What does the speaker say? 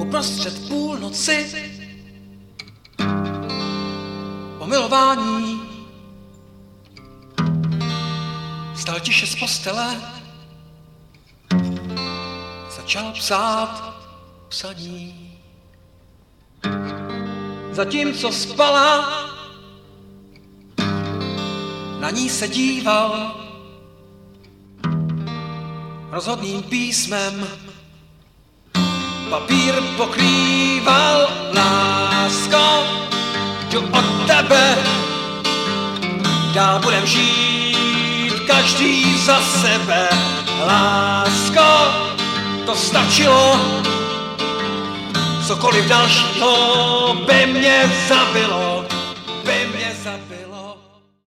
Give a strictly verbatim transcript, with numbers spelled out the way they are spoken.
uprostřed půlnoci o milování vstal tiše z postele, začal psát psaní. Zatímco spala, na ní se díval rozhodným písmem. Papír pokrýval lásko, jdu od tebe, dál budem žít každý za sebe. Lásko, to stačilo, cokoliv dalšího by mě zabilo.